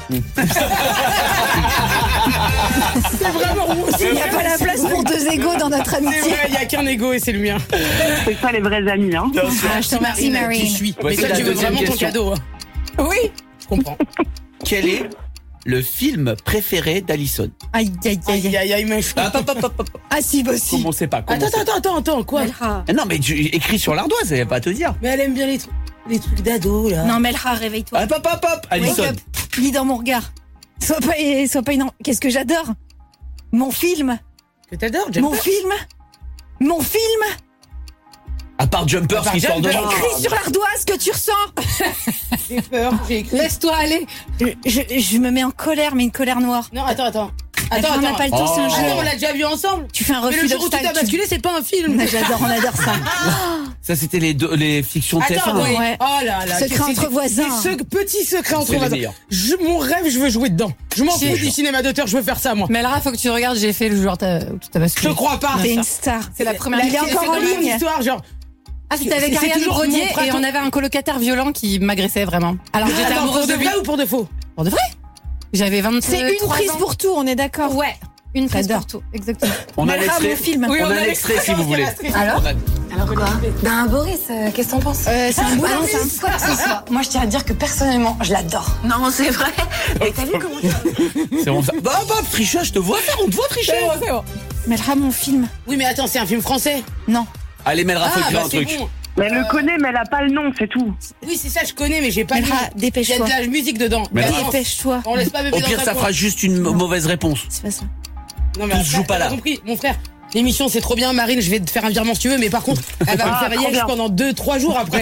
C'est vraiment rouge.
Il n'y a pas la place pour deux égaux dans notre
C'est
amitié.
vrai, il n'y a qu'un ego et c'est le mien.
C'est ça les vrais amis. Hein.
Bien sûr.
Ah, je te remercie,
Qui
Marine.
suis.
Ouais,
Mais
c'est
toi,
la
tu veux
deuxième
vraiment ton
question.
cadeau. Hein.
Oui.
Je comprends.
Quel est le film préféré d'Alison?
Aïe, aïe, aïe.
Aïe, aïe, aïe, mais je.
Hop, hop, hop, hop, hop.
Ah, si, bah si.
Commencez pas.
Attends,
commencez
attends, attends, attends, quoi?
Melra.
pas. Non, mais tu écris sur l'ardoise, elle va pas te dire.
Mais elle aime bien les trucs, les trucs d'ado, là.
Non, Melra, réveille-toi.
Hop, hop, hop, hop.
Wake
Alison.
up. Lis dans mon regard. Sois pas, sois pas une... Qu'est-ce que j'adore? Mon film.
Que t'adores,
Mon
Jumper.
film. Mon film.
À part Jumper,
À part
qui sort
Jumper.
demain.
Écris sur l'ardoise que tu ressens.
J'ai peur, j'ai écrit.
Laisse-toi aller. Je, je, je me mets en colère, mais une colère noire.
Non, attends, attends.
Attends,
Attends,
on n'a
attends.
pas le temps, c'est un
Oh.
jeu.
Attends, on l'a déjà vu ensemble.
Tu fais un
Mais
refus
le jour où tu
d'obstacle.
t'as basculé, c'est pas un film.
J'adore, on adore ça.
Ça, c'était les, deux- les fictions T F un.
Attends, oui.
Ouais.
Oh là là.
Secret
c'est-
entre
c'est-
voisins.
c'est Ce petit secret entre
C'est les
voisins.
meilleurs.
Je, mon rêve, je veux jouer dedans. Je m'en
C'est
fous
sûr.
du cinéma d'auteur, je veux faire ça, moi.
Mais Lara, faut que tu regardes, j'ai fait le jour où t'as où tu t'as
Je
basculé.
te crois pas.
T'es une star.
C'est la première
Il est
fois.
encore
C'est
en
dans la même
ligne.
histoire, genre.
Ah, c'était avec
C'est
Ariane
toujours
Brodier
mon printemps.
et on avait un colocataire violent qui m'agressait vraiment. Alors j'étais
Attends,
amoureuse
pour
de
de
lui.
vrai ou pour de faux?
Pour de vrai. J'avais vingt-trois
C'est une prise
ans.
pour tout, on est d'accord.
Ouais, une prise
J'adore.
pour tout, exactement.
On a
Melra,
l'extrait.
mon film.
Oui,
On
on
a
a
l'extrait si
l'extrait,
vous voulez.
Alors
On a-
Alors quoi Ben Boris, euh, qu'est-ce que t'en penses
Euh, c'est un boulot,
Ah non,
ça.
c'est quoi que ce soit. Moi je tiens à dire que personnellement, je l'adore. Non, c'est vrai. Mais t'as vu comment
C'est bon ça. Bah, bah, tricheur, je te vois faire, on te voit tricher.
Melra, mon film.
Oui, mais attends, c'est un film français.
Non.
Allez, Melra, faut
Ah,
écrire
bah
un
c'est
truc.
bon.
Mais elle le connaît, mais elle a pas le nom, c'est tout.
Oui, c'est ça, je connais, mais j'ai pas lu.
Melra,
Il y a
dépêche-toi.
de la musique dedans.
Mais
Mais
là-
attends,
Dépêche-toi.
on laisse pas bébé
Au
dans
pire,
ta
ça
cour.
fera juste une mauvaise réponse.
C'est pas ça.
Non, mais
Tous
après,
jouent pas
t'as
là.
compris, mon frère. L'émission c'est trop bien, Marine, je vais te faire un virement si tu veux, mais par contre, elle va
Ah,
me faire
trop
yesh
bien.
pendant deux trois jours après.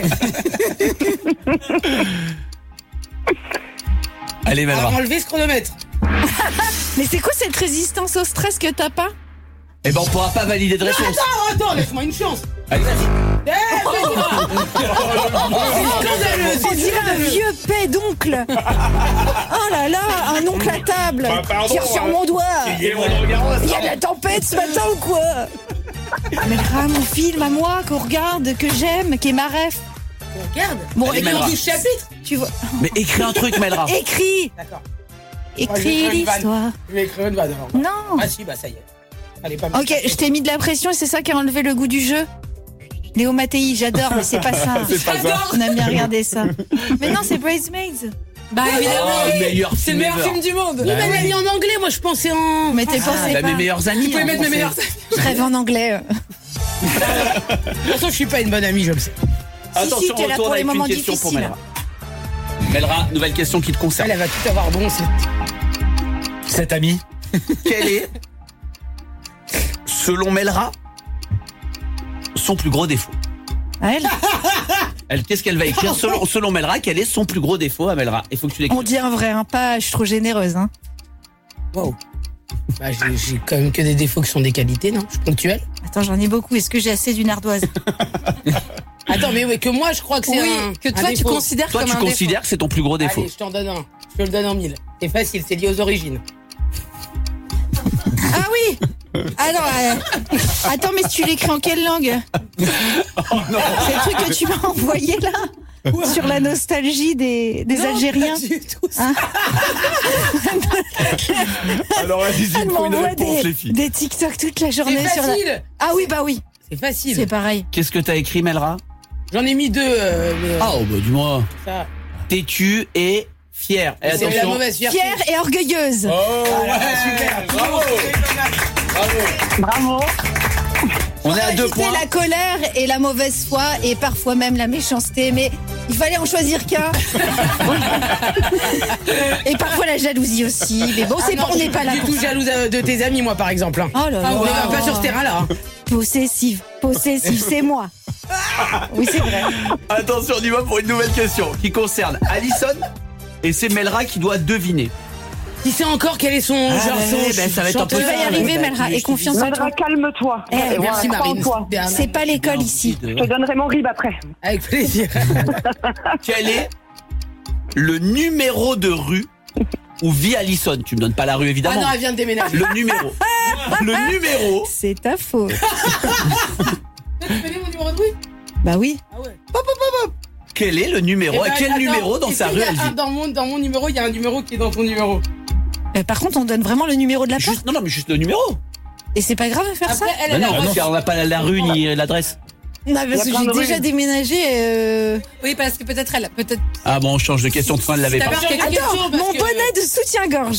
Allez, Melra.
Alors enlever ce chronomètre.
Mais c'est quoi cette résistance au stress que t'as pas?
Eh ben, on pourra pas valider de
Non,
réponse.
attends, attends, laisse-moi une chance.
Allez, vas-y.
Eh, fais-toi. C'est scandaleux,
On
c'est
dirait un
scandaleux.
vieux pet d'oncle. Oh là là, un oncle à table.
Bah, pardon,
Tire sur
hein.
mon doigt.
Il y a mon regard,
Il y a de la tempête ce matin ou quoi? Mais grave, mon film à moi, qu'on regarde, que j'aime, qui est ma ref.
Regarde.
Bon,
Allez,
Et
Melra.
on dit chapitre.
tu vois.
Mais écris un truc, Melra.
Écris.
D'accord. Moi, je vais
Écris
écrire une vanne.
l'histoire.
Je vais écrire une vanne alors.
Non.
Ah si, bah ça y est. Allez, pas mal.
Ok, je t'ai mis de la pression et c'est ça qui a enlevé le goût du jeu. Léo Mattei, j'adore, mais c'est pas ça.
C'est pas ça.
On aime bien regarder ça. Mais non, c'est Bridesmaids.
Bah évidemment.
Oh, le meilleur
C'est le
film
meilleur
ever.
film du monde.
Oui, mais elle l'a mis en anglais, moi je pensais en.
Mais t'es pensé
Bah,
pas.
mes meilleurs amis.
Tu pouvais
en
mettre mes
français.
meilleurs amis.
Je rêve en anglais.
De toute façon, je suis pas une bonne amie, je le sais.
Attention,
si, t'es
on
là
retourne
pour les
avec
moments
une question pour
difficiles.
Melra. Melra, nouvelle question qui te concerne.
Elle, elle va tout avoir bon. c'est-
Cet ami.
Quel est, selon Melra, son plus gros défaut?
À elle.
Elle, qu'est-ce qu'elle va écrire selon, selon Melra? Quel est son plus gros défaut à Melra? Il faut que tu l'écrives.
On dit un vrai, hein, pas, je suis trop généreuse. Hein.
Wow. Bah, j'ai j'ai quand même que des défauts qui sont des qualités, non? Je suis ponctuel.
Attends, j'en ai beaucoup. Est-ce que j'ai assez d'une ardoise?
Attends, mais oui, que moi je crois que c'est
Oui,
un.
que
un
toi tu
défaut.
considères
Toi,
comme
tu
un
considères que c'est ton plus gros défaut?
Allez, je t'en donne un. Je te le donne en mille. C'est facile, c'est lié aux origines.
Ah oui. Alors, euh, attends, mais tu l'écris en quelle langue? C'est le truc que tu m'as envoyé là, sur la nostalgie des, des
Non,
Algériens.
pas du tout.
Hein?
Alors, allez-y,
Elle
il faut une
m'envoie
réponse, les
des,
filles.
des TikTok toute la
C'est
journée sur la.
facile.
Ah oui, bah oui,
C'est facile.
c'est pareil.
Qu'est-ce que t'as écrit, Melra?
J'en ai mis deux. Euh, mais, euh,
Ah, oh, bah, dis-moi.
ça.
Têtu et fier. Et
C'est la
attention.
mauvaise fierté.
Fière et orgueilleuse.
Oh,
Voilà,
ouais,
super.
Bravo.
Bravo.
On est à deux
Éviter
points.
la colère et la mauvaise foi et parfois même la méchanceté, mais il fallait en choisir qu'un. Et parfois la jalousie aussi. Mais bon, c'est
Ah non,
pas, on n'est pas là
du
pour
tout
ça.
jalouse euh, de tes amis, moi, par exemple. hein.
Oh là là.
On est pas sur ce terrain-là. hein.
Possessive, possessive, c'est moi. Oui, c'est vrai.
Attention, on y va pour une nouvelle question qui concerne Alison. Et c'est Melra qui doit deviner.
Si c'est encore quel est son
Ah
genre,
ouais,
son
ben, ça va être un peu
chanteur.
Tu vas y
Ah,
arriver,
bah,
Melra,
tu-
et
je te
confiance en
Melra,
toi.
calme-toi.
Eh,
Et
Merci
voilà, crois en
Marine.
toi.
Bien,
C'est pas l'école ici.
Je te donnerai mon rib après.
Avec plaisir.
Quel est le numéro de rue où vit Alison? Tu me donnes pas la rue,
Ah
évidemment.
non, elle vient de déménager.
Le numéro. Le numéro.
C'est ta faute.
Tu connais mon numéro de rue?
Bah oui.
Ah ouais.
Quel est le numéro?
Eh
À
ben,
quel
attends,
numéro dans
est-ce
sa
qu'il
rue
y a
elle
un-
vit?
dans mon, dans mon numéro, il y a un numéro qui est dans ton numéro.
Euh, par contre, on donne vraiment le numéro de la porte.
Juste, non, non, mais juste le numéro.
Et c'est pas grave de faire ça.
Après, elle,
Bah
elle
non,
a
parce qu'on n'a pas la, la rue ni l'adresse.
Non, parce
Il y a
que
plein
j'ai
de
déjà
rues.
déménagé. Euh...
Oui, parce que peut-être elle, peut-être.
Ah bon, on change de question. De fin, elle l'avait
T'as
pas.
peur
Change de
quelque
question,
chose
parce
Mon
que-
bonnet de soutien-gorge.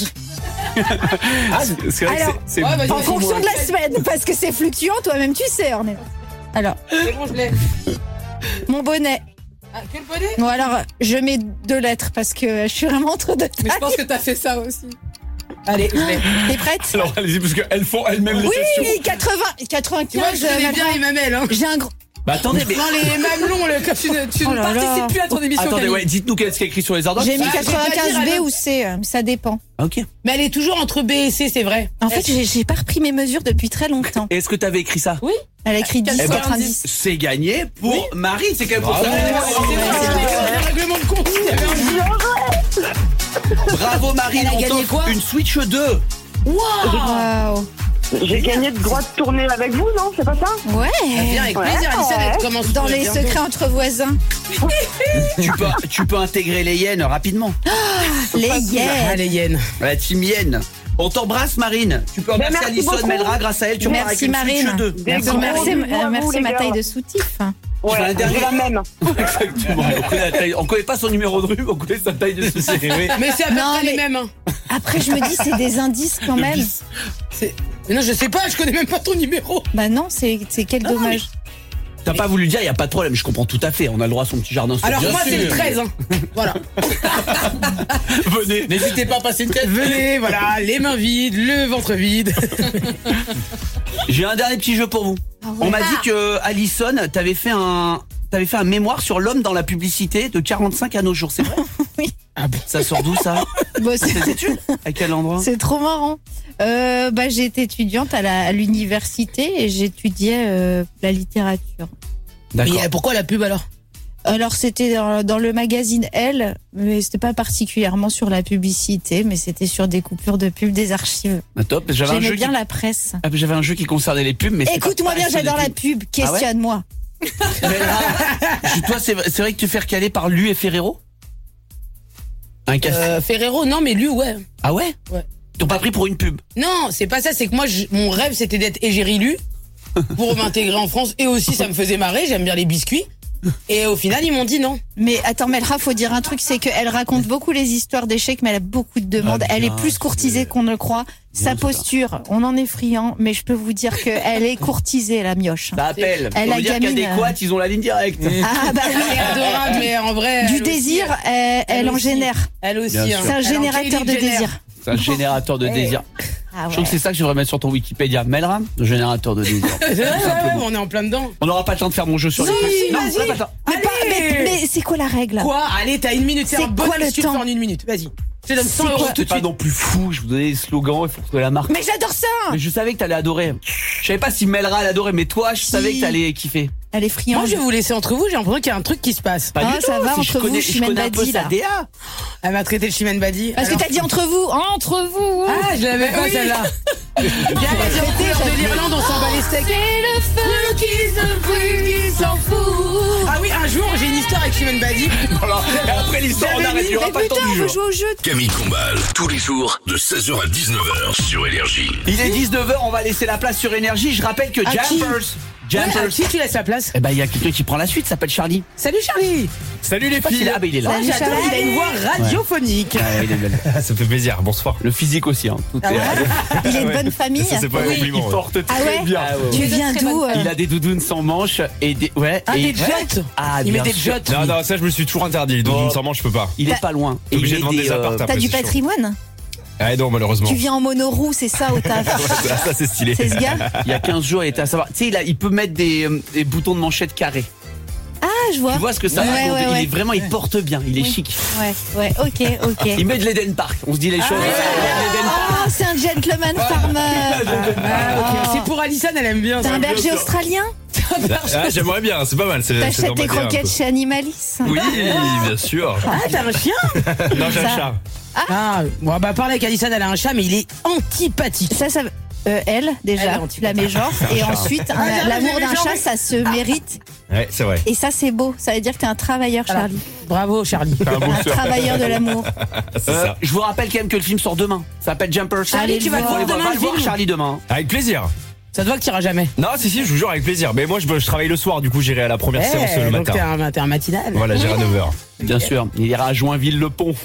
Ah, c'est c'est vrai que
Alors,
c'est- c'est
Ouais, vas-y,
En
vas-y,
fonction
moi.
de la semaine, parce que c'est fluctuant, toi-même tu sais, Ornette. Alors,
C'est bon, je l'ai.
mon bonnet.
Ah, quel bonnet?
Bon, alors, je mets deux lettres parce que je suis vraiment entre deux
Mais je
tailles.
pense que t'as fait ça aussi.
Allez, je l'ai.
T'es prête?
Alors, allez-y, parce qu'elles font elles-mêmes les questions.
Oui, quatre-vingts, quatre-vingt-quinze.
Tu vois, je connais bien
Malgré-
les mamelles. Hein.
J'ai un gros.
Bah attendez, mais.
Non, les mamelons, le, comme tu ne, tu
Oh
ne
là
participes
là.
plus à ton émission.
Attendez,
Camille.
ouais, dites-nous qu'est-ce qui est écrit sur les ordres.
J'ai mis
Ah, je vais pas
quatre-vingt-quinze
dire,
B
elle-
ou C, euh, ça dépend.
Ok.
Mais elle est toujours entre B et C, c'est vrai.
En fait, j'ai j'ai pas repris mes mesures depuis très longtemps.
Est-ce que t'avais écrit ça?
Oui.
Elle a écrit dix,
Eh ben,
quatre-vingt-dix.
C'est gagné pour Marie. C'est quand même pour
Bravo.
ça.
C'est un règlement de compte. Il y avait un-
Bravo Marie.
Elle a
On
gagné
t'offre
quoi
une Switch deux.
Waouh.
J'ai gagné le droit de tourner avec vous, non? C'est pas ça?
Ouais.
Viens avec plaisir,
Ouais.
Alissa, elle commence
Dans
euh,
les
bientôt.
secrets entre voisins.
Tu peux, tu peux intégrer les hyènes rapidement.
Les
Ah,
hyènes.
les hyènes.
La team hyène. On t'embrasse Marine. Tu peux remercier
merci
Alison
beaucoup.
Melra. Grâce à elle, tu repars avec
Merci
une Switch
Marine.
deux.
Des
Merci,
gros
merci,
bisous
euh,
à vous,
merci
les
ma
gars.
taille de soutif.
Je vais
Ouais,
un dernier.
j'ai la même.
Exactement. On connaît, la taille- on connaît pas son numéro de rue, mais on connaît sa taille de souci.
Mais c'est à peu
Non,
près les
mais-
mêmes. Hein.
Après, je me dis, c'est des indices quand même.
C'est- Mais non, je sais pas, je connais même pas ton numéro.
Bah non, c'est c'est quel
Ah non,
dommage.
T'as pas voulu le dire, y a pas de problème. Je comprends tout à fait. On a le droit à son petit jardin.
Alors
Bien
moi,
sûr.
c'est le treize. Hein. Voilà.
Venez.
N'hésitez pas à passer une tête.
Venez, voilà, les mains vides, le ventre vide.
J'ai un dernier petit jeu pour vous.
Ah ouais.
On m'a dit que Alison, t'avais fait un, t'avais fait un mémoire sur l'homme dans la publicité de quarante-cinq à nos jours, c'est vrai?
Oui.
Ah bon, ça sort d'où ça?
Bon, c'est
Tes études? À quel endroit?
c'est trop marrant. Euh, bah, j'ai été étudiante à, la, à l'université et j'étudiais euh, la littérature.
D'accord.
Mais euh, pourquoi la pub alors?
Alors c'était dans, dans le magazine Elle, mais c'était pas particulièrement sur la publicité, mais c'était sur des coupures de pub des archives.
Ah, top. J'avais un
J'aimais
jeu
bien
qui...
la presse.
Ah, j'avais un jeu qui concernait les pubs, mais c'est pas-
Écoute-moi
pas
bien,
sur
j'adore
des
la
pubs.
pub. Questionne-moi.
Mais là, je- toi, c'est c'est vrai que tu fais recaler par Lu et Ferrero? Un café.
Euh, Ferrero, non, mais lui, ouais.
Ah ouais?
Ouais.
Ils t'ont pas pris pour une pub?
Non, c'est pas ça, c'est que moi, je- mon rêve, c'était d'être égérie Lu pour m'intégrer en France. Et aussi, ça me faisait marrer, j'aime bien les biscuits. Et au final, ils m'ont dit non.
Mais attends, Melra, faut dire un truc, c'est qu'elle raconte beaucoup les histoires d'échecs, mais elle a beaucoup de demandes.
Ah,
elle est
bien
plus courtisée
sûr.
qu'on ne le croit. Sa
sûr.
posture, on en est friand, mais je peux vous dire qu'elle est courtisée, la mioche.
Ça appelle.
Elle,
Faut
la
vous dire qu'à
gamine,
des
euh,
quads, ils ont la ligne directe.
Ah bah oui.
Elle est adorable, mais en vrai.
Du
elle aussi,
désir, elle, elle en
aussi.
génère.
Elle aussi.
Bien
hein.
sûr.
C'est un
Elle en
générateur de
Kylie Jenner.
désir.
C'est un générateur de désir.
Ah
Je trouve que c'est ça que je devrais mettre sur ton Wikipédia. Melra, le générateur de désir.
Ouais, ouais, ouais, on est en plein dedans.
On n'aura pas le temps de faire mon jeu sur
Si,
les pubs. Non,
vas-y.
on n'a pas le temps.
Mais, pas- mais-
Allez.
mais c'est quoi la règle?
Quoi? Allez, t'as une minute. C'est
C'est
un bon
quoi le
excuse
temps
en une minute. Vas-y. Je te donne cent
C'est
euros
quoi
tout
T'es
de
pas
suite.
non plus fou, je vous donnais des slogans, il faut trouver la marque.
Mais j'adore ça.
Mais je savais que t'allais adorer. Je savais pas si Melra elle adorait, mais toi, je
Si.
savais que t'allais kiffer.
Elle est
Moi,
friande.
je vais vous laisser entre vous. J'ai l'impression qu'il y a un truc qui se passe.
Pas
Ah,
du tout.
ça va,
si
entre
je
vous,
connais,
je suis
je connais un peu
Menbadi,
sa
là.
D A.
Elle m'a traité de Chimène Badi.
Parce que
Alors-
t'as dit entre vous, entre vous.
Ah, je l'avais pas
Oui.
celle-là. Viens, les couleurs de l'Irlande, on s'en bat les steaks.
le feu qui se brûle, qui s'en fout.
Ah oui, un jour, j'ai une histoire avec Chimène Badi.
Et après l'histoire, on arrête, il y aura
Mais
pas le temps
putain,
du
on
jour.
veut jouer au jeu.
Camille Combal, tous les jours de seize heures à dix-neuf heures sur Énergie.
Il est dix-neuf heures, on va laisser la place sur Énergie. Je rappelle que
À qui
Jumpers.
Ouais, à
Jumpers.
qui tu laisses la place?
Eh ben, il y a quelqu'un qui prend la suite, s'appelle Charlie.
Salut Charlie.
Salut les
Je sais pas s'il
filles.
est- Ah, ben il est là.
Ah, j'adore, il a une voix radiophonique.
Ah, il est belle.
Ça fait plaisir. Bonsoir.
Le physique aussi, hein. Tout
Ah
est-
ouais.
Il est de bonne famille.
Ça c'est pas un
Oui,
compliment.
Il porte très
Ah ouais
bien.
Tu viens d'où euh
Il a des doudounes sans manches et des. Ouais.
Ah,
et...
des jottes.
Ah,
Il met
bien
des
sûr.
jottes.
Non, non, ça je me suis toujours interdit. Donc
Oh.
sans manche, je peux pas.
Il est pas loin. Et
obligé
il
de
met
vendre des
des, euh,
apparts après.
T'as du
c'est chaud.
patrimoine.
Ah non, malheureusement.
Tu viens en monoroue, c'est ça au taf.
Ça, ça, c'est stylé.
C'est ce gars.
Il y a quinze jours, il était à savoir. Tu sais, il, a- il peut mettre des, euh, des boutons de manchette carrés.
Ah, je vois.
Tu vois ce que ça
Ouais,
raconte.
ouais,
Il
ouais.
est vraiment, il porte bien, il est
Oui.
chic.
Ouais, ouais, ok, ok.
Il met de l'Eden Park. On se dit les choses.
ouais,
L'Eden Park.
Ah, c'est un gentleman farmer.
Ah, ok.
Oh.
C'est pour Alison, elle aime bien
T'es
ça.
un berger australien.
Ah, j'aimerais bien, c'est pas mal. c'est- c'est
T'achètes
dans
tes
ma D N A un
croquettes
peu.
chez Animalis.
Oui, bien sûr.
Ah, t'as un chien?
Non, j'ai un
Ça.
chat.
Ah, bon, bah, parle avec Alison, elle a un chat, mais il est antipathique.
Ça, ça. Euh, elle,
Elle
déjà,
est
tu la mets genre. Et ensuite, un-
Ah, bien,
l'amour
j'ai
d'un
mis genre,
chat,
oui.
ça se mérite.
Ouais, c'est vrai.
Et ça, c'est beau. Ça veut dire que t'es un travailleur,
Voilà.
Charlie.
Bravo, Charlie.
Un
Un
bosseur.
travailleur de l'amour.
C'est
Euh,
ça.
je vous rappelle quand même que le film sort demain. Ça s'appelle Jumper.
Allez, tu vas le
Faut
voir
aller
demain,
va
le
le voir
film.
Charlie demain.
Avec plaisir.
Ça te voit que t'iras jamais.
Non, si, si, je vous jure, avec plaisir. Mais moi, je, je travaille le soir, du coup, j'irai à la première séance
Eh,
le
donc t'es
matin.
un, t'es un matinal.
Voilà, j'irai à neuf heures.
Bien sûr. Il ira à Joinville-le-Pont.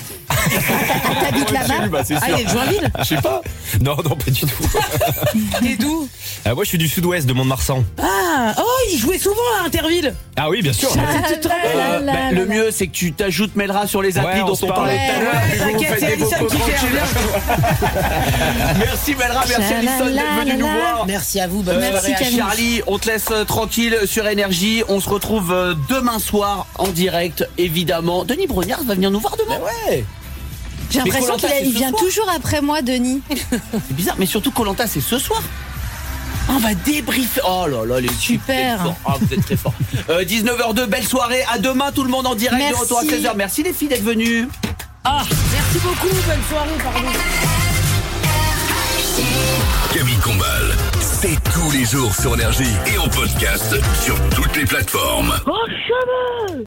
T'habites là-bas.
Bah, c'est
Ah,
sûr.
il est de Joinville?
Je sais pas.
Non, non, pas du tout.
T'es d'où?
Ah, moi, je suis du sud-ouest, de Mont-de-Marsan.
Ah, oh, il jouait souvent à Interville.
Ah oui, bien sûr.
Ah, là, là,
Bah,
là,
le
là.
mieux, c'est que tu t'ajoutes Melra sur les applis
Ouais, on
dont
se
on
parle.
parlait tout à l'heure.
Ouais,
Puis vous vous
t'inquiète,
faites
c'est
des
Alison
vocaux
qui gère.
tranquilles. Merci Melra, merci Alison d'être venue nous voir.
Merci à vous, bonne
Euh,
soirée.
Camille.
Charlie, on te laisse euh, tranquille sur Énergie. On se retrouve euh, demain soir en direct, évidemment. Denis Brognard va venir nous voir demain.
Ouais.
J'ai
Mais
l'impression
Koh-Lanta,
qu'il a-
c'est
il
ce
vient
soir.
toujours après moi, Denis.
C'est bizarre, mais surtout Koh-Lanta, c'est ce soir. Ah, on va débriefer. Oh là là, les types,
Super.
vous êtes forts. Ah, vous êtes très forts. Euh, dix-neuf heures deux, belle soirée. À demain, tout le monde en direct.
Merci.
De retour à seize heures. Merci les filles d'être venues.
Ah, merci beaucoup, bonne soirée, pardon.
Camille Combal, c'est tous les jours sur Énergie et en podcast sur toutes les plateformes.
Oh, cheveux